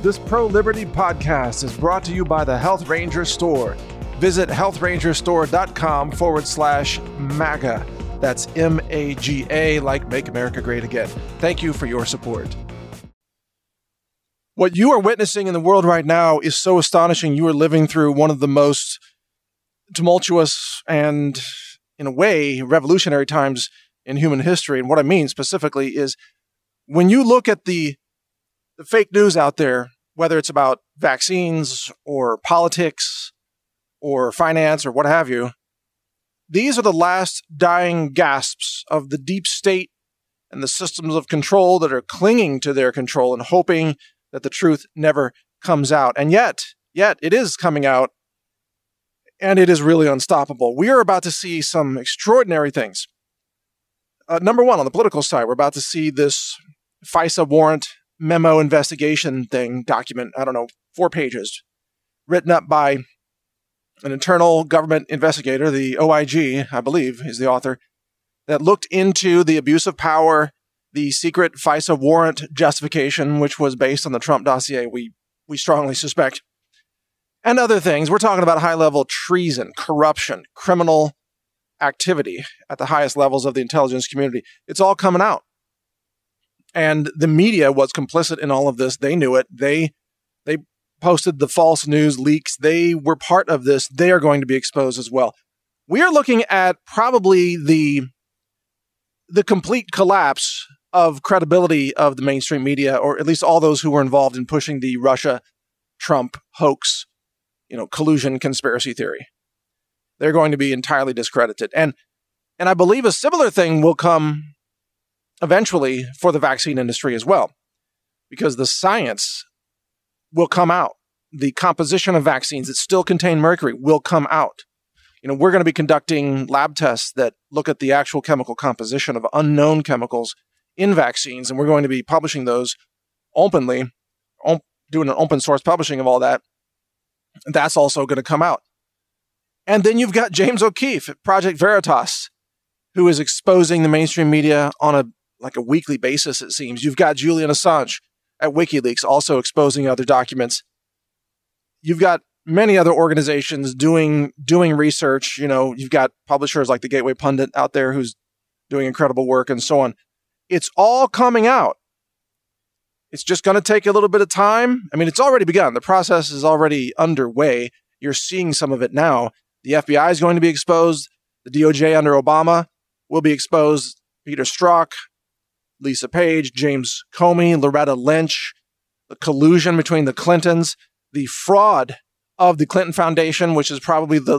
This pro-liberty podcast is brought to you by the Health Ranger Store. Visit healthrangerstore.com/MAGA. That's MAGA, like Make America Great Again. Thank you for your support. What you are witnessing in the world right now is so astonishing. You are living through one of the most tumultuous and, in a way, revolutionary times in human history. And what I mean specifically is when you look at the fake news out there, whether it's about vaccines or politics or finance or what have you, these are the last dying gasps of the deep state and the systems of control that are clinging to their control and hoping that the truth never comes out. And yet it is coming out, and it is really unstoppable. We are about to see some extraordinary things. Number one, on the political side, we're about to see this FISA warrant memo investigation document, 4 pages, written up by an internal government investigator, the OIG, I believe, is the author, that looked into the abuse of power, the secret FISA warrant justification, which was based on the Trump dossier, we strongly suspect, and other things. We're talking about high-level treason, corruption, criminal activity at the highest levels of the intelligence community. It's all coming out. And the media was complicit in all of this. They knew it. They posted the false news leaks. They were part of this. They are going to be exposed as well. We are looking at probably the complete collapse of credibility of the mainstream media, or at least all those who were involved in pushing the Russia-Trump hoax, collusion conspiracy theory. They're going to be entirely discredited. And I believe a similar thing will come eventually for the vaccine industry as well, because the science will come out. The composition of vaccines that still contain mercury will come out. We're going to be conducting lab tests that look at the actual chemical composition of unknown chemicals in vaccines, and we're going to be publishing those openly, doing an open source publishing of all that. That's also going to come out. And then you've got James O'Keefe at Project Veritas, who is exposing the mainstream media on a weekly basis, it seems. You've got Julian Assange at WikiLeaks also exposing other documents. You've got many other organizations doing research. You've got publishers like the Gateway Pundit out there who's doing incredible work and so on. It's all coming out. It's just going to take a little bit of time. It's already begun. The process is already underway. You're seeing some of it now. The FBI is going to be exposed. The DOJ under Obama will be exposed. Peter Strzok, Lisa Page, James Comey, Loretta Lynch, the collusion between the Clintons, the fraud of the Clinton Foundation, which is probably the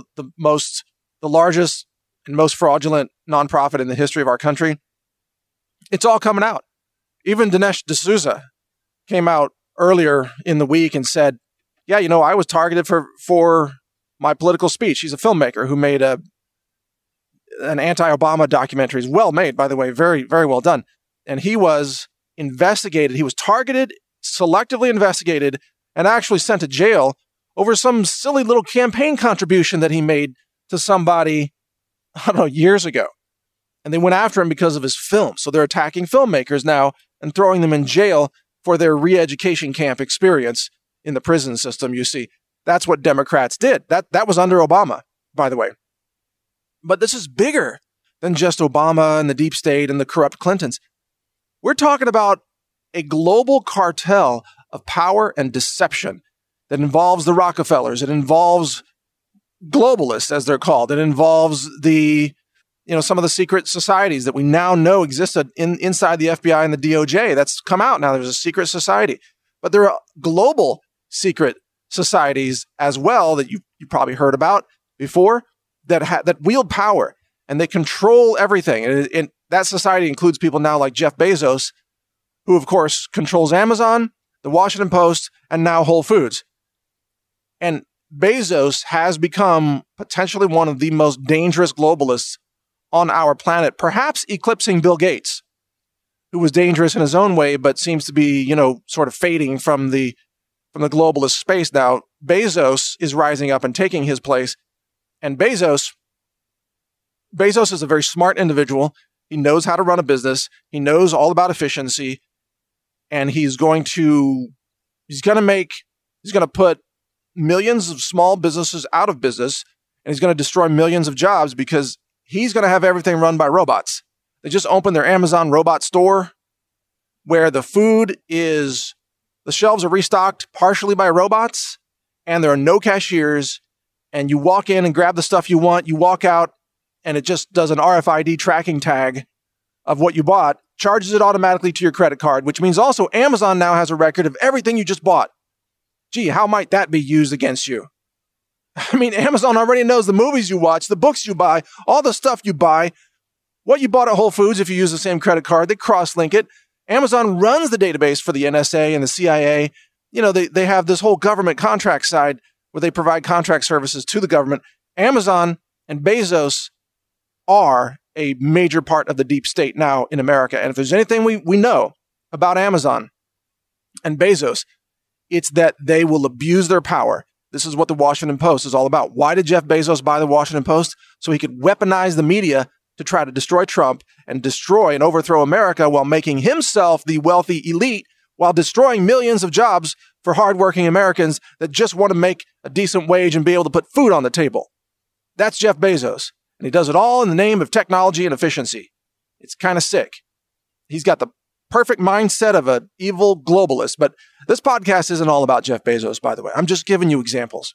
largest and most fraudulent nonprofit in the history of our country. It's all coming out. Even Dinesh D'Souza came out earlier in the week and said, yeah, I was targeted for my political speech. He's a filmmaker who made an anti-Obama documentary. It's well made, by the way, very, very well done. And he was investigated. He was targeted, selectively investigated, and actually sent to jail over some silly little campaign contribution that he made to somebody, years ago. And they went after him because of his film. So they're attacking filmmakers now and throwing them in jail for their re-education camp experience in the prison system, you see. That's what Democrats did. That was under Obama, by the way. But this is bigger than just Obama and the deep state and the corrupt Clintons. We're talking about a global cartel of power and deception that involves the Rockefellers. It involves globalists, as they're called. It involves some of the secret societies that we now know existed inside the FBI and the DOJ. That's come out now. There's a secret society. But there are global secret societies as well that you probably heard about before that wield power and they control everything. And that society includes people now like Jeff Bezos, who of course controls Amazon, the Washington Post, and now Whole Foods. And Bezos has become potentially one of the most dangerous globalists on our planet, perhaps eclipsing Bill Gates, who was dangerous in his own way, but seems to be, sort of fading from the globalist space now. Bezos is rising up and taking his place. And Bezos is a very smart individual. He knows how to run a business. He knows all about efficiency. And he's going to He's going to put millions of small businesses out of business, and he's going to destroy millions of jobs because he's going to have everything run by robots. They just opened their Amazon robot store where the shelves are restocked partially by robots, and there are no cashiers, and you walk in and grab the stuff you want, you walk out, and it just does an RFID tracking tag of what you bought, charges it automatically to your credit card, which means also Amazon now has a record of everything you just bought. Gee, how might that be used against you? I mean, Amazon already knows the movies you watch, the books you buy, all the stuff you buy, what you bought at Whole Foods if you use the same credit card. They cross-link it. Amazon runs the database for the NSA and the CIA. You know, they have this whole government contract side where they provide contract services to the government. Amazon and Bezos are a major part of the deep state now in America. And if there's anything we know about Amazon and Bezos, it's that they will abuse their power. This is what the Washington Post is all about. Why did Jeff Bezos buy the Washington Post? So he could weaponize the media to try to destroy Trump and destroy and overthrow America while making himself the wealthy elite, while destroying millions of jobs for hardworking Americans that just want to make a decent wage and be able to put food on the table. That's Jeff Bezos. And he does it all in the name of technology and efficiency. It's kind of sick. He's got the perfect mindset of an evil globalist. But this podcast isn't all about Jeff Bezos, by the way. I'm just giving you examples.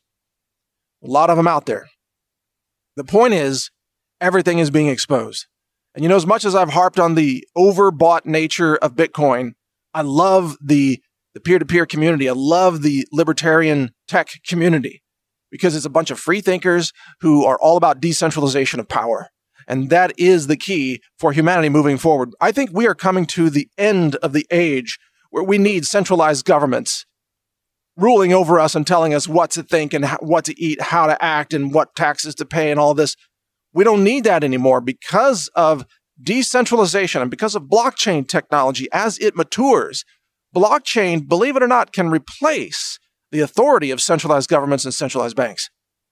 A lot of them out there. The point is, everything is being exposed. And you know, as much as I've harped on the overbought nature of Bitcoin, I love the peer-to-peer community. I love the libertarian tech community because it's a bunch of free thinkers who are all about decentralization of power. And that is the key for humanity moving forward. I think we are coming to the end of the age where we need centralized governments ruling over us and telling us what to think and what to eat, how to act, and what taxes to pay and all this. We don't need that anymore because of decentralization and because of blockchain technology as it matures. Blockchain, believe it or not, can replace the authority of centralized governments and centralized banks.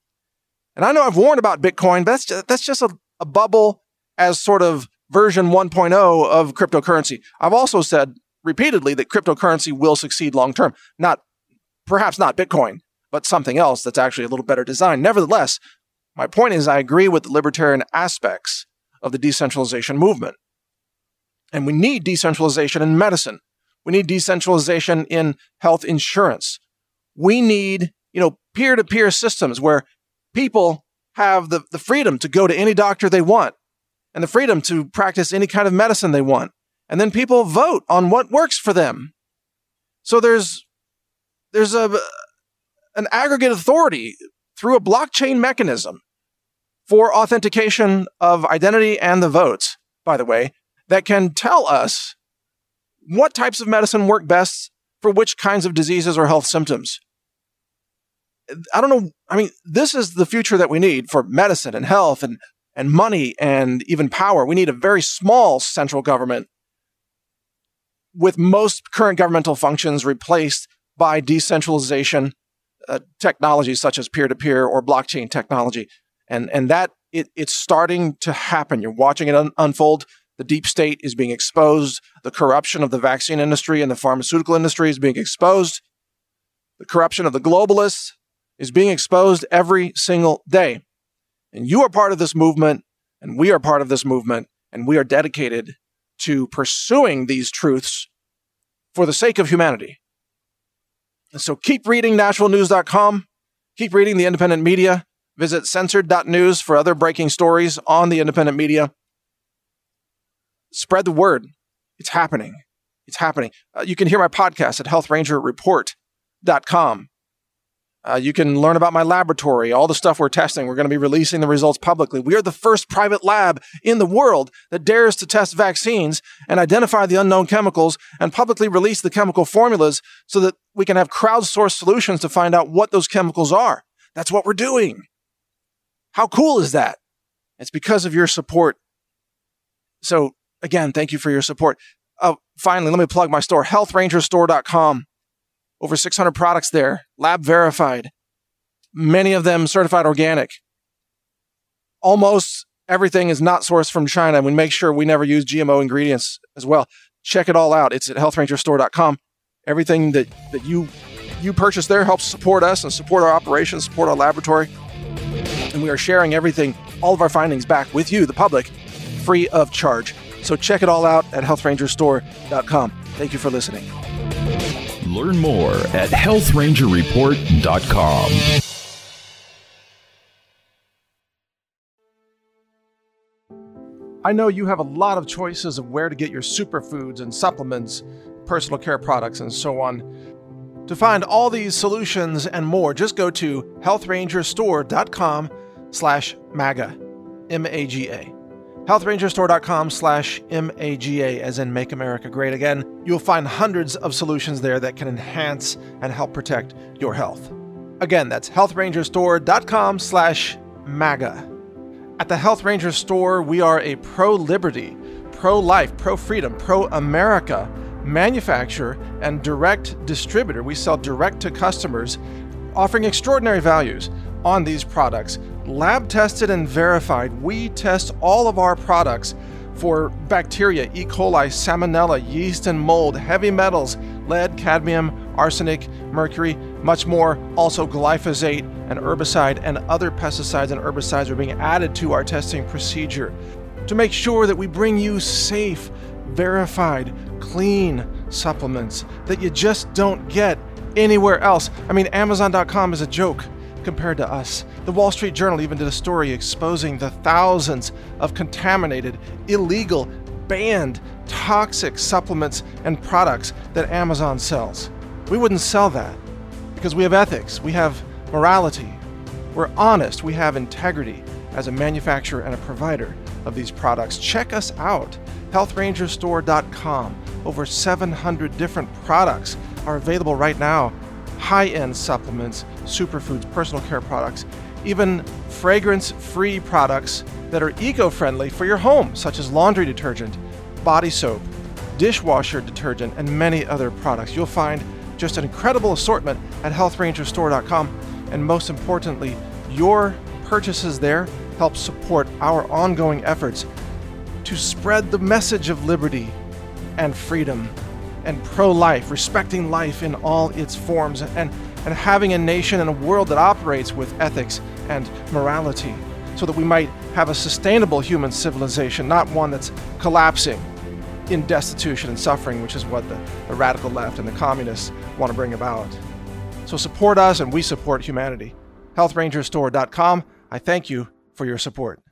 And I know I've warned about Bitcoin, but that's just a bubble as sort of version 1.0 of cryptocurrency. I've also said repeatedly that cryptocurrency will succeed long term. Perhaps not Bitcoin, but something else that's actually a little better designed. Nevertheless, my point is I agree with the libertarian aspects of the decentralization movement. And we need decentralization in medicine. We need decentralization in health insurance. We need, peer-to-peer systems where people have the freedom to go to any doctor they want and the freedom to practice any kind of medicine they want. And then people vote on what works for them. So there's an aggregate authority through a blockchain mechanism for authentication of identity and the votes, by the way, that can tell us what types of medicine work best for which kinds of diseases or health symptoms. I don't know. I mean, this is the future that we need for medicine and health and money and even power. We need a very small central government with most current governmental functions replaced by decentralization technologies such as peer-to-peer or blockchain technology. And that it's starting to happen. You're watching it unfold. The deep state is being exposed. The corruption of the vaccine industry and the pharmaceutical industry is being exposed. The corruption of the globalists is being exposed every single day. And you are part of this movement, and we are part of this movement, and we are dedicated to pursuing these truths for the sake of humanity. And so keep reading naturalnews.com. Keep reading the independent media. Visit censored.news for other breaking stories on the independent media. Spread the word. It's happening. It's happening. You can hear my podcast at healthrangerreport.com. You can learn about my laboratory, all the stuff we're testing. We're going to be releasing the results publicly. We are the first private lab in the world that dares to test vaccines and identify the unknown chemicals and publicly release the chemical formulas so that we can have crowdsourced solutions to find out what those chemicals are. That's what we're doing. How cool is that? It's because of your support. So again, thank you for your support. Finally, let me plug my store, healthrangerstore.com. Over 600 products there, lab verified. Many of them certified organic. Almost everything is not sourced from China. We make sure we never use GMO ingredients as well. Check it all out. It's at healthrangerstore.com. Everything that you purchase there helps support us and support our operations, support our laboratory. And we are sharing everything, all of our findings back with you, the public, free of charge. So check it all out at healthrangerstore.com. Thank you for listening. Learn more at healthrangerreport.com. I know you have a lot of choices of where to get your superfoods and supplements, personal care products, and so on. To find all these solutions and more, just go to healthrangerstore.com/MAGA, M-A-G-A. healthrangerstore.com/MAGA, as in Make America Great Again. You'll find hundreds of solutions there that can enhance and help protect your health. Again, that's healthrangerstore.com/MAGA. At the Health Ranger Store, we are a pro-liberty, pro-life, pro-freedom, pro-America manufacturer and direct distributor. We sell direct to customers, offering extraordinary values on these products. Lab tested and verified. We test all of our products for bacteria, E. coli, salmonella, yeast and mold, heavy metals, lead, cadmium, arsenic, mercury, much more. Also glyphosate and herbicide and other pesticides and herbicides are being added to our testing procedure to make sure that we bring you safe, verified, clean supplements that you just don't get anywhere else. I mean, Amazon.com is a joke compared to us. The Wall Street Journal even did a story exposing the thousands of contaminated, illegal, banned, toxic supplements and products that Amazon sells. We wouldn't sell that because we have ethics, we have morality, we're honest, we have integrity as a manufacturer and a provider of these products. Check us out, healthrangerstore.com. Over 700 different products are available right now. High-end supplements, superfoods, personal care products, even fragrance-free products that are eco-friendly for your home, such as laundry detergent, body soap, dishwasher detergent, and many other products. You'll find just an incredible assortment at healthrangerstore.com, and most importantly, your purchases there help support our ongoing efforts to spread the message of liberty and freedom and pro-life, respecting life in all its forms, and having a nation and a world that operates with ethics and morality, so that we might have a sustainable human civilization, not one that's collapsing in destitution and suffering, which is what the radical left and the communists want to bring about. So support us and we support humanity. healthrangerstore.com. I thank you for your support.